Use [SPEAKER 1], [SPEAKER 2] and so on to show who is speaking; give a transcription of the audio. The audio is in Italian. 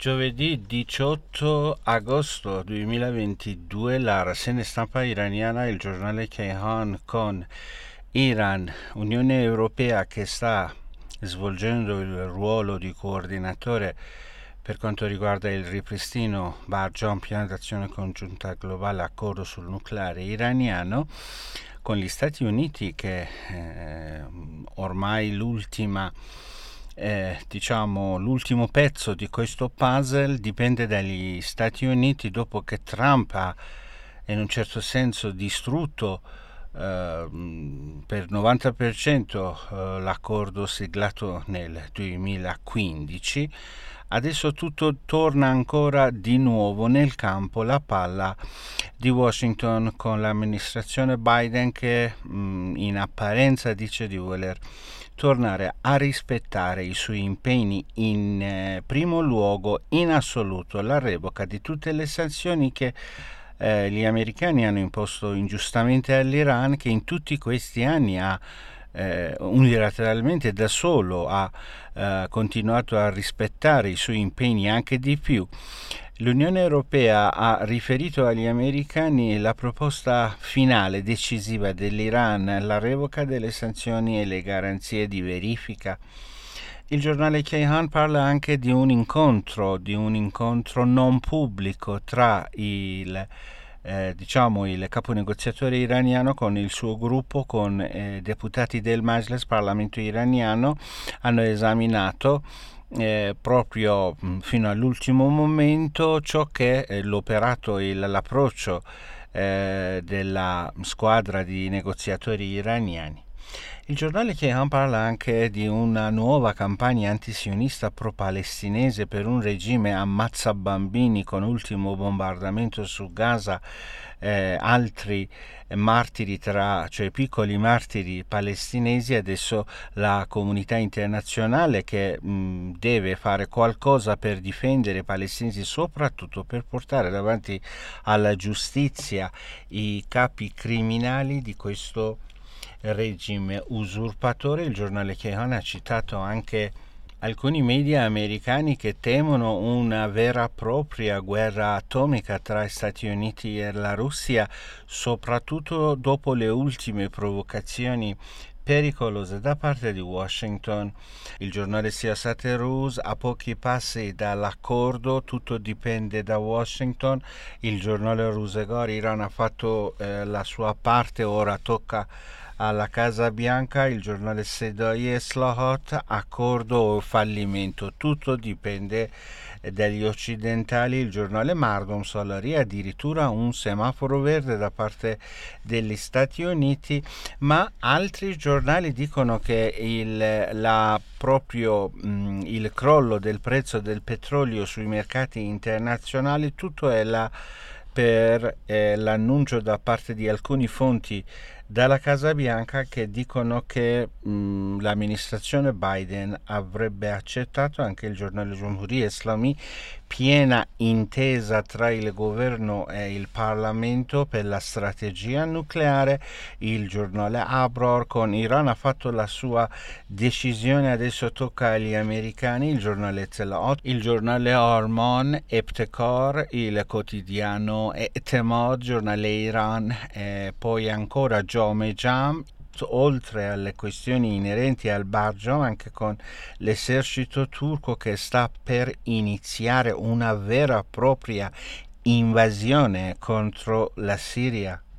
[SPEAKER 1] Giovedì 18 agosto 2022 la rassegna stampa iraniana, il giornale Kayhan, con Iran, Unione Europea che sta svolgendo il ruolo di coordinatore per quanto riguarda il ripristino Barjam, piano d'azione congiunta globale, accordo sul nucleare iraniano, con gli Stati Uniti che ormai l'ultimo pezzo di questo puzzle dipende dagli Stati Uniti dopo che Trump ha in un certo senso distrutto per 90% l'accordo siglato nel 2015. Adesso tutto torna ancora di nuovo nel campo, la palla di Washington, con l'amministrazione Biden che in apparenza dice di voler tornare a rispettare i suoi impegni, in primo luogo in assoluto la revoca di tutte le sanzioni che gli americani hanno imposto ingiustamente all'Iran, che in tutti questi anni ha unilateralmente da solo ha continuato a rispettare i suoi impegni, anche di più. L'Unione Europea ha riferito agli americani la proposta finale decisiva dell'Iran, la revoca delle sanzioni e le garanzie di verifica. Il giornale Kayhan parla anche di un incontro non pubblico tra il caponegoziatore iraniano con il suo gruppo, con deputati del Majlis, Parlamento iraniano. Hanno esaminato proprio fino all'ultimo momento ciò che è l'operato e l'approccio della squadra di negoziatori iraniani. Il giornale Kayhan parla anche di una nuova campagna antisionista pro-palestinese per un regime ammazza bambini, con ultimo bombardamento su Gaza, altri martiri, cioè piccoli martiri palestinesi. Adesso la comunità internazionale che deve fare qualcosa per difendere i palestinesi, soprattutto per portare davanti alla giustizia i capi criminali di questo regime usurpatore. Il giornale Kayhan ha citato anche alcuni media americani che temono una vera e propria guerra atomica tra gli Stati Uniti e la Russia, soprattutto dopo le ultime provocazioni pericolose da parte di Washington. Il giornale Siyasat Rus: a pochi passi dall'accordo, tutto dipende da Washington. Il giornale Rusegor: Iran ha fatto la sua parte, ora tocca alla Casa Bianca. Il giornale Sedai Eslahot: accordo o fallimento, tutto dipende dagli occidentali. Il giornale Mardom Solari: addirittura un semaforo verde da parte degli Stati Uniti, ma altri giornali dicono che il crollo del prezzo del petrolio sui mercati internazionali, tutto è là per l'annuncio da parte di alcuni fonti dalla Casa Bianca che dicono che l'amministrazione Biden avrebbe accettato. Anche il giornale Jumhuri Islami: piena intesa tra il governo e il Parlamento per la strategia nucleare. Il giornale Abror: con Iran ha fatto la sua decisione, adesso tocca agli americani. Il giornale Telaot, il giornale Ormon, Eptekor, il quotidiano Etemod, giornale Iran, poi ancora Jome Jam, oltre alle questioni inerenti al Barjam, anche con l'esercito turco che sta per iniziare una vera e propria invasione contro la Siria.